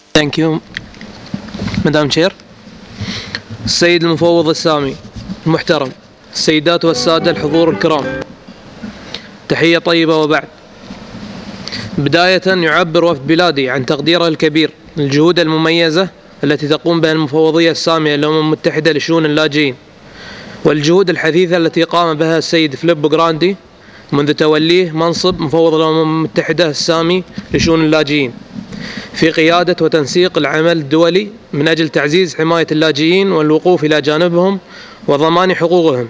Thank you, Madam Chair. السيد المفوض السامي المحترم، السيدات والسادة الحضور الكرام، تحية طيبة وبعد. بداية يعبر وفد بلادي عن تقديره الكبير للجهود المميزة التي تقوم بها المفوضية السامية للأمم المتحدة لشؤون اللاجئين، والجهود الحثيثة التي قام بها السيد فيليبو جراندي منذ توليه منصب مفوض الأمم المتحدة السامي لشؤون اللاجئين، في قيادة وتنسيق العمل الدولي من أجل تعزيز حماية اللاجئين والوقوف إلى جانبهم وضمان حقوقهم.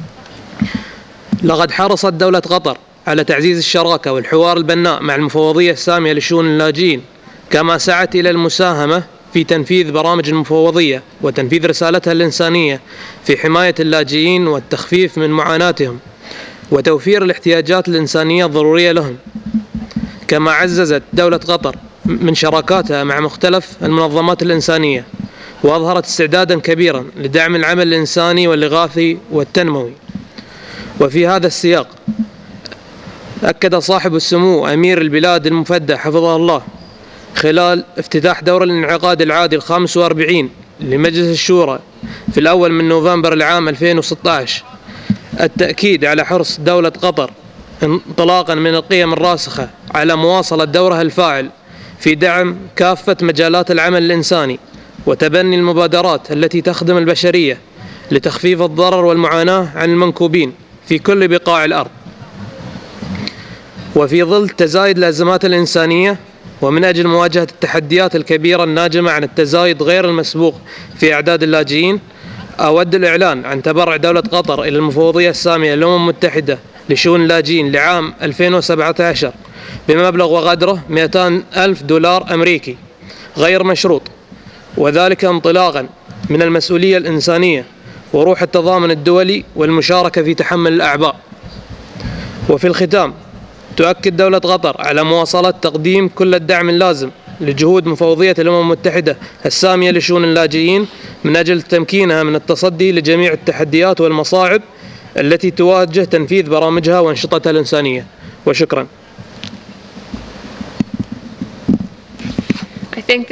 لقد حرصت دولة قطر على تعزيز الشراكة والحوار البناء مع المفوضية السامية لشؤون اللاجئين، كما سعت إلى المساهمة في تنفيذ برامج المفوضية وتنفيذ رسالتها الإنسانية في حماية اللاجئين والتخفيف من معاناتهم وتوفير الاحتياجات الإنسانية الضرورية لهم. كما عززت دولة قطر من شراكاتها مع مختلف المنظمات الإنسانية، وأظهرت استعدادا كبيرا لدعم العمل الإنساني والإغاثي والتنموي. وفي هذا السياق أكد صاحب السمو أمير البلاد المفدى حفظه الله خلال افتتاح دور الانعقاد العادي 45 لمجلس الشورى في الأول من نوفمبر العام 2016 التأكيد على حرص دولة قطر انطلاقا من القيم الراسخة على مواصلة دورها الفاعل في دعم كافة مجالات العمل الإنساني وتبني المبادرات التي تخدم البشرية لتخفيف الضرر والمعاناة عن المنكوبين في كل بقاع الأرض. وفي ظل تزايد الأزمات الإنسانية ومن أجل مواجهة التحديات الكبيرة الناجمة عن التزايد غير المسبوق في أعداد اللاجئين، أود الإعلان عن تبرع دولة قطر إلى المفوضية السامية للأمم المتحدة لشؤون اللاجئين لعام 2017 بمبلغ وقدره $200,000 أمريكي غير مشروط، وذلك انطلاقا من المسؤولية الإنسانية وروح التضامن الدولي والمشاركة في تحمل الأعباء. وفي الختام تؤكد دولة قطر على مواصلة تقديم كل الدعم اللازم لجهود مفوضية الأمم المتحدة السامية لشؤون اللاجئين من أجل تمكينها من التصدي لجميع التحديات والمصاعب التي تواجه تنفيذ برامجها وأنشطتها الإنسانية. وشكرا.